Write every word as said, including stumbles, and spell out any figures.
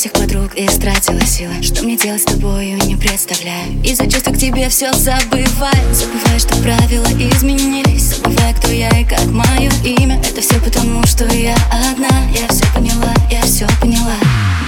всех подруг и истратила силы. Что мне делать с тобою, не представляю. Из-за чувства к тебе все забываю. Забываю, что правила изменились. Забываю, кто я и как мое имя. Это все потому, что я одна. Я все поняла, я все поняла.